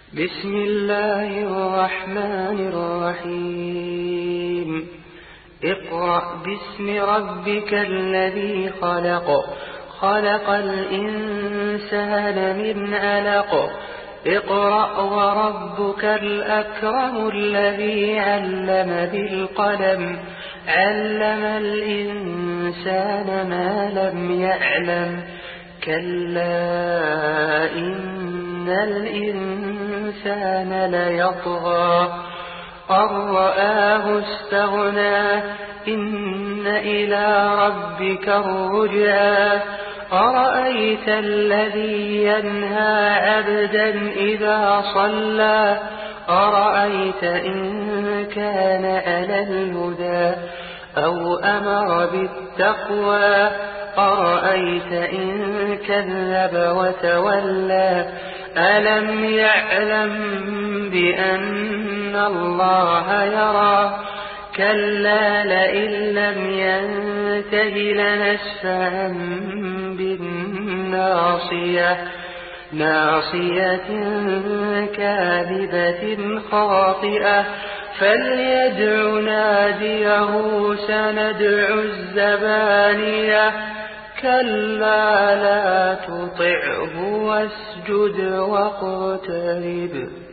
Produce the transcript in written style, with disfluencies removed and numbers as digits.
بسم الله الرحمن الرحيم اقرأ باسم ربك الذي خلق خلق الإنسان من علق اقرأ وربك الأكرم الذي علم بالقلم علم الإنسان ما لم يعلم كلا إن الإنسان ليطغى أن رآه استغنى إن إلى ربك الرجعى أرأيت الذي ينهى عبدا إذا صلى أرأيت إن كان على الهدى أو أمر بالتقوى أرأيت إن كذب وتولى ألم يعلم بأن الله يرى كلا لئن لم ينته لنسفعا بالناصية ناصية كاذبة خاطئة فليدع ناديه سندع الزبانية كلا لا تطعه واسجد واقترب